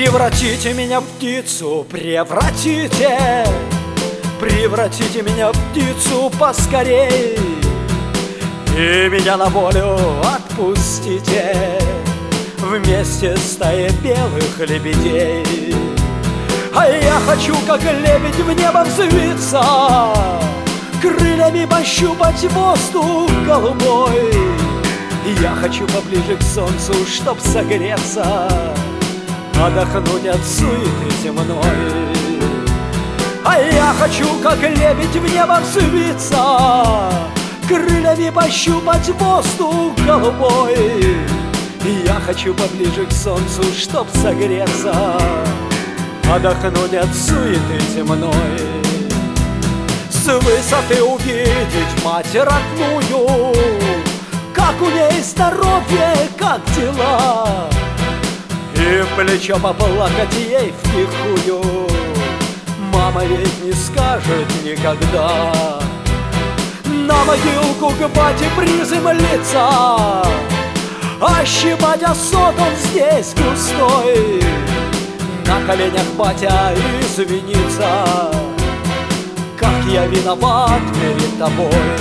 Превратите меня в птицу, превратите, превратите меня в птицу поскорей, и меня на волю отпустите вместе с стаей белых лебедей. А я хочу, как лебедь, в небо взвиться, крыльями пощупать воздух голубой. Я хочу поближе к солнцу, чтоб согреться, отдохнуть от суеты земной. А я хочу, как лебедь, в небо взвиться, крыльями пощупать воздух голубой. Я хочу поближе к солнцу, чтоб согреться, отдохнуть от суеты земной. С высоты увидеть мать родную, как у ней здоровье, как дела, и в плечо поплакать ей втихую. Мама ведь не скажет никогда. На могилку к бате приземлиться, ощипать осот он здесь густой. На коленях батя извиниться, как я виноват перед тобой.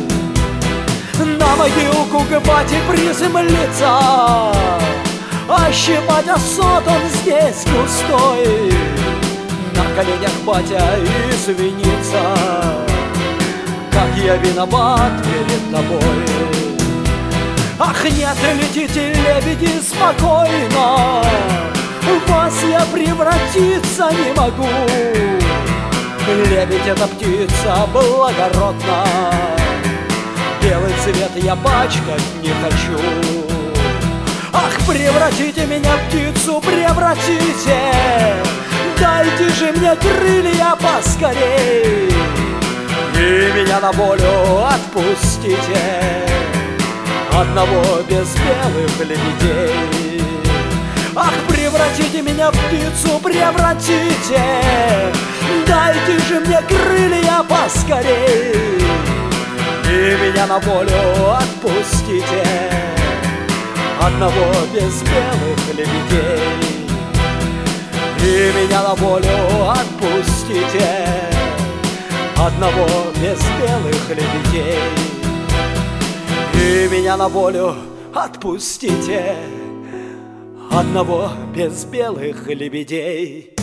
На могилку к бате приземлиться, ощипать осот он здесь густой. На коленях батя извиниться, как я виноват перед тобой. Ах, нет, летите, лебеди, спокойно, в вас я превратиться не могу. Лебедь — это птица благородная, белый цвет я пачкать не хочу. Ах, превратите меня в птицу, превратите, дайте же мне крылья поскорей, и меня на волю отпустите, одного без белых лебедей. Ах, превратите меня в птицу, превратите, дайте же мне крылья поскорей, и меня на волю отпустите, одного без белых лебедей. И меня на волю отпустите, одного без белых лебедей. И меня на волю отпустите, одного без белых лебедей.